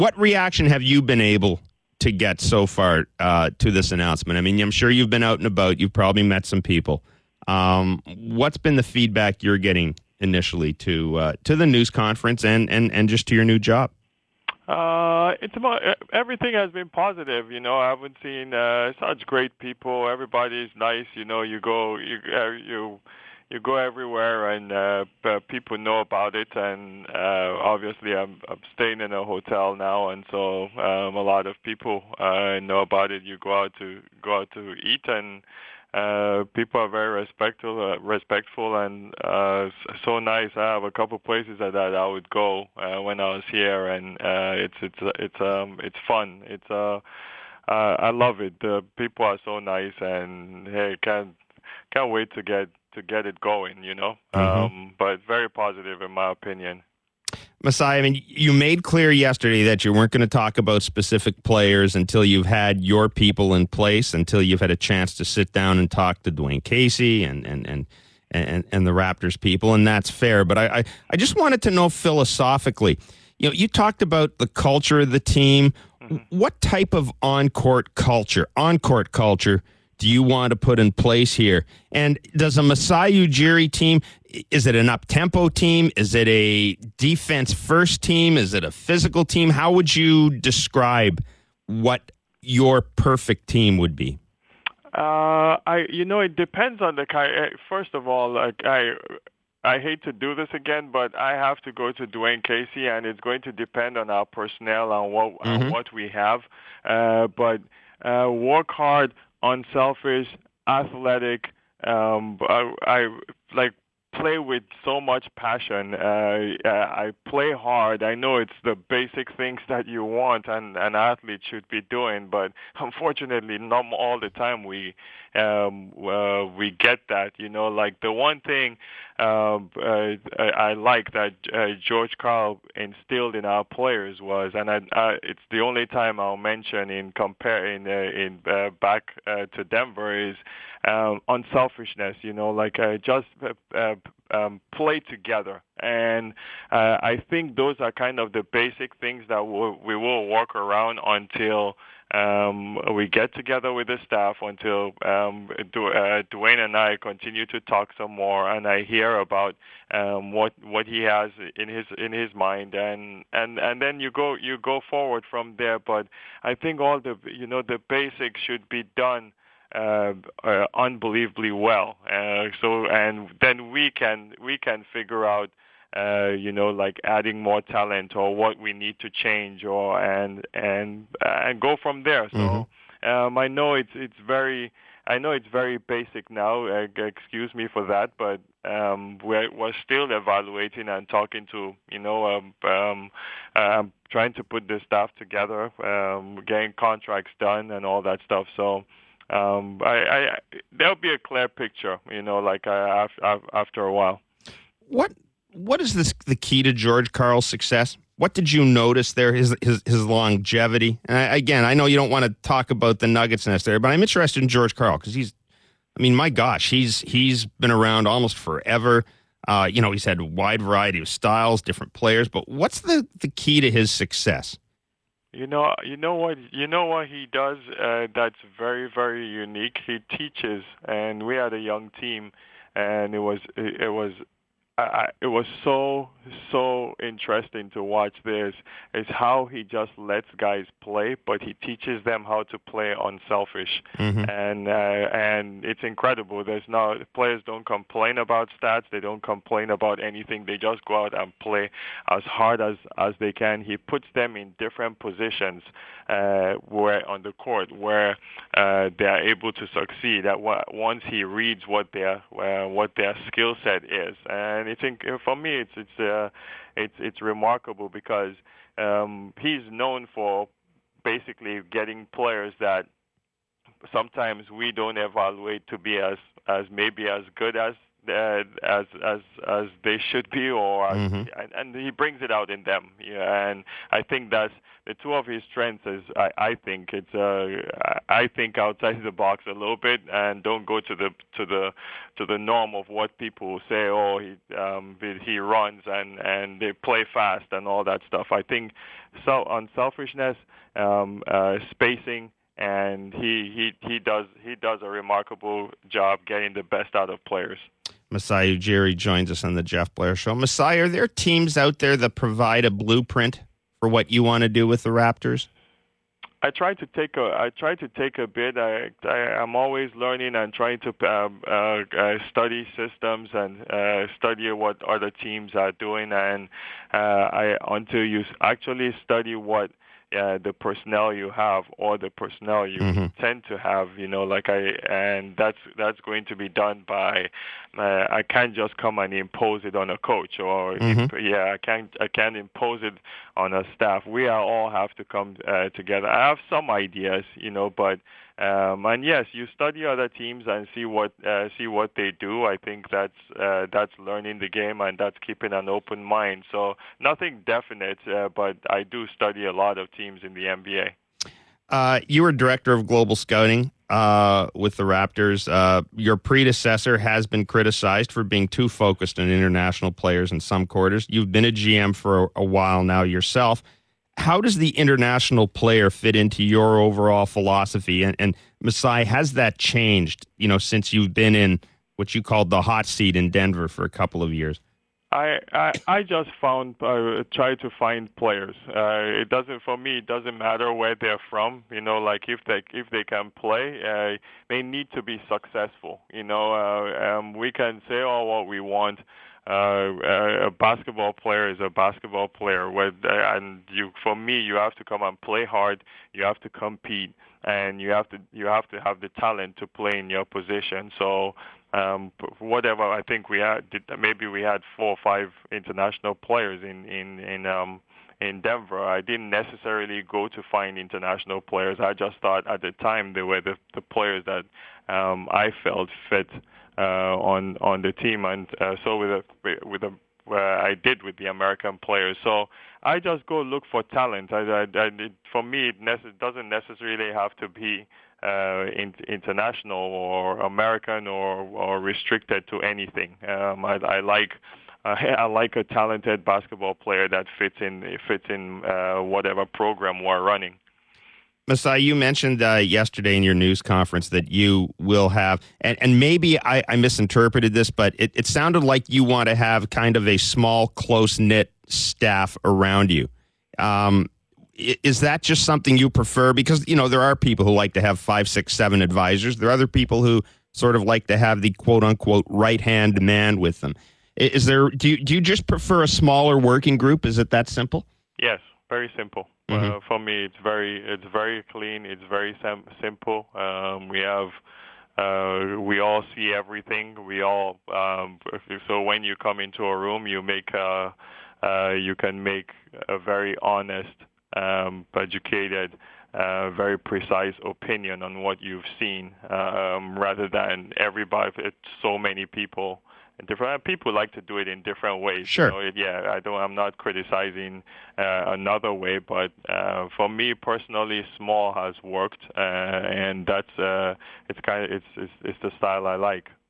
What reaction have you been able to get so far to this announcement? I mean, I'm sure you've been out and about. You've probably met some people. What's been the feedback you're getting initially to the news conference and just to your new job? It's about everything has been positive. I haven't seen such great people. Everybody's nice. You go everywhere, and people know about it. And obviously, I'm staying in a hotel now, and so a lot of people know about it. You go out to eat, and people are very respectful, and so nice. I have a couple places that I would go when I was here, and it's fun. I love it. The people are so nice, and hey, can't wait to get it going. But very positive in my opinion. Masai, I mean, you made clear yesterday that you weren't going to talk about specific players until you've had your people in place, until you've had a chance to sit down and talk to Dwayne Casey and the Raptors people, and that's fair. But I just wanted to know philosophically, you talked about the culture of the team. Mm-hmm. What type of on-court culture do you want to put in place here? And does a Masai Ujiri team, is it an up-tempo team? Is it a defense-first team? Is it a physical team? How would you describe what your perfect team would be? It depends on the kind. First of all, I hate to do this again, but I have to go to Dwayne Casey, and it's going to depend on our personnel and what we have. But work hard, unselfish, athletic. I play with so much passion. I play hard. I know it's the basic things that you want and an athlete should be doing, but unfortunately, not all the time we get that. Like the one thing I like that George Karl instilled in our players was, and it's the only time I'll mention in back to Denver is unselfishness. Just play together, and I think those are kind of the basic things that we will work around until we get together with the staff, until Dwayne and I continue to talk some more, and I hear about what he has in his mind, and then you go forward from there. But I think all the basics should be done unbelievably well. And then we can figure out like adding more talent or what we need to change and go from there. So I know it's very basic now. Excuse me for that, but we're still evaluating and talking to trying to put this stuff together, getting contracts done and all that stuff. So there'll be a clear picture, after a while. What is the key to George Karl's success? What did you notice there? His longevity. And I know you don't want to talk about the Nuggets necessarily, but I'm interested in George Karl because my gosh, he's been around almost forever. He's had a wide variety of styles, different players. But what's the key to his success? You know what he does that's very, very unique. He teaches, and we had a young team, and it was so interesting to watch this, is how he just lets guys play, but he teaches them how to play unselfish. And it's incredible. Players don't complain about stats, they don't complain about anything, they just go out and play as hard as they can. He puts them in different positions where on the court where they are able to succeed once he reads what their skill set is. And I think for me it's remarkable because he's known for basically getting players that sometimes we don't evaluate to be as maybe as good as they should be, and he brings it out in them. And I think that's the two of his strengths. Is I think outside the box a little bit and don't go to the norm of what people say. Oh, he runs and they play fast and all that stuff. I think unselfishness, spacing, and he does a remarkable job getting the best out of players. Masai Ujiri joins us on the Jeff Blair Show. Masai, are there teams out there that provide a blueprint for what you want to do with the Raptors? I try to take a bit. I'm always learning and trying to study systems and study what other teams are doing, and until you actually study what the personnel you have or the personnel you tend to have, and that's going to be done by I can't just come and impose it on a coach or I can't impose it on a staff. We all have to come together. I have some ideas, but and yes, you study other teams and see what they do. I think that's learning the game and that's keeping an open mind. So nothing definite, but I do study a lot of teams in the NBA. You were director of global scouting with the Raptors. Your predecessor has been criticized for being too focused on international players in some quarters. You've been a GM for a while now yourself. How does the international player fit into your overall philosophy? And Masai, has that changed, since you've been in what you called the hot seat in Denver for a couple of years? I just try to find players. It doesn't matter where they're from. If they can play, they need to be successful. We can say all what we want. A basketball player is a basketball player. For me, you have to come and play hard. You have to compete, and you have to have the talent to play in your position. So, whatever, I think maybe we had 4 or 5 international players in Denver. I didn't necessarily go to find international players. I just thought at the time they were the players that I felt fit on the team, and so I did with the American players. So I just go look for talent. For me, it doesn't necessarily have to be international or American or restricted to anything. I like a talented basketball player that fits in whatever program we're running. Masai, you mentioned yesterday in your news conference that you will have, and maybe I misinterpreted this, but it sounded like you want to have kind of a small, close-knit staff around you. Is that just something you prefer? Because, there are people who like to have 5, 6, 7 advisors. There are other people who sort of like to have the quote-unquote right-hand man with them. Do you just prefer a smaller working group? Is it that simple? Yes, very simple. For me, it's very clean. It's very simple. We all see everything. So when you come into a room, you can make a very honest, educated, very precise opinion on what you've seen, rather than everybody. It's so many people. Different people like to do it in different ways. Sure. I'm not criticizing another way, but for me personally, small has worked, and that's it's the style I like.